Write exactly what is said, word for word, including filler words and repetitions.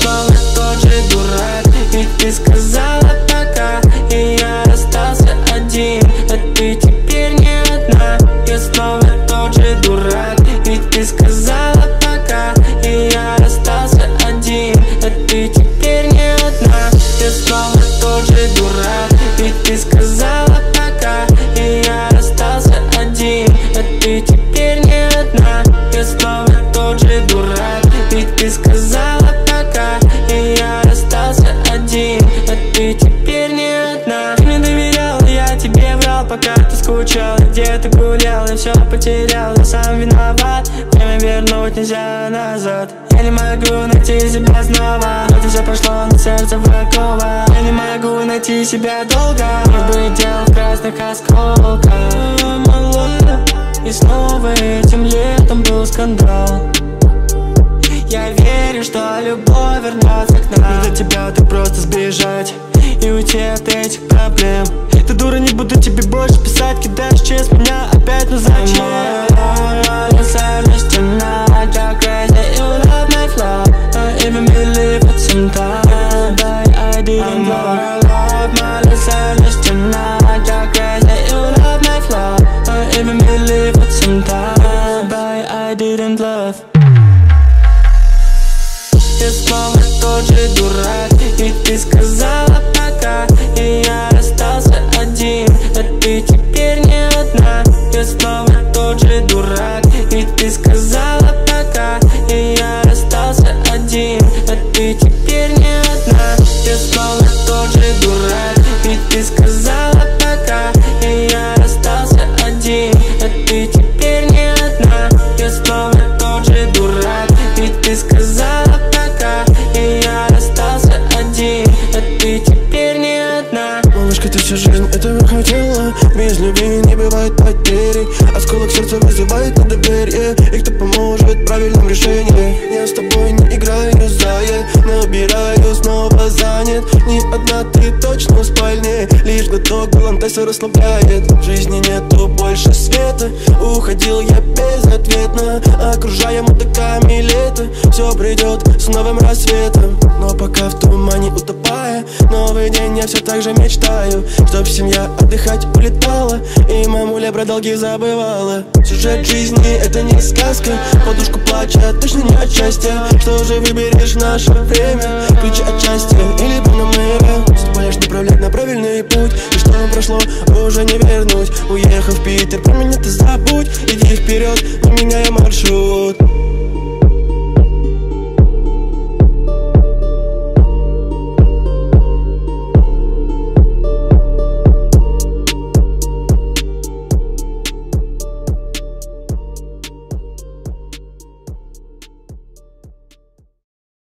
снова тот же дурак, ведь ты сказала пока, и я остался один, а ты теперь не одна. Я снова тот же дурак, ведь ты сказала пока, и я остался один, а ты теперь не одна. Я снова тот же дурак, ведь ты сказала пока, и я остался один, а ты теперь не одна. Я снова тот же дурак, ведь ты сказала пока, и я остался один, а ты теперь не одна. Ты мне доверял, я тебе врал, пока ты скучал, где-то гулял, я все потерял, я сам виноват. Время вернуть нельзя назад. Я не могу найти себя снова, это все пошло на сердце врагова. Я не могу найти себя долго, может быть дело в красных осколках. И снова этим летом был скандал. Я верю, что любовь вернется к нам. Для тебя так просто сбежать и уйти от этих проблем. Ты дура, не буду тебе больше писать, кидаешь через меня опять, ну зачем? Even believe it sometimes, but I didn't love. My listeners tonight, you're crazy, you love my flaw. I even believe it sometimes, but I didn't love. Я снова тот же дурак, ведь ты сказала пока, и я остался один, а ты теперь не одна. Я снова тот же дурак, ведь ты сказала пока, и я остался один, а ты теперь не одна. Я снова тот же дурак, ведь ты сказала пока, и я остался один, а ты теперь не одна. Я снова тот же дурак, ведь ты сказала пока, и я остался один, а ты теперь не одна. Малышка, ты всю жизнь этого хотела, без любви не бывает потери. Осколок сердца вызывает недоверие, и кто поможет в правильном решении? Я с тобой не играю зая, набираю, снова занят. Не одна ты точно в спальне, лишь глоток балантайса расслабляет. В жизни нету больше света, уходил я безответно, окружая мудаками лето. Все придет с новым рассветом, но пока в тумане утопая, новый день я все так же мечтаю, чтоб семья отдыхать улетала, и мамуля про долги забывала. Сюжет жизни это не сказка, подушку плача точно не от счастья. Что же выберешь в наше время, ключи от счастья или Панамера? Судьба лишь направлять на правильный путь, и что прошло уже не вернуть. Уехав в Питер, про меня ты забудь, иди вперед, не меняя маршрут.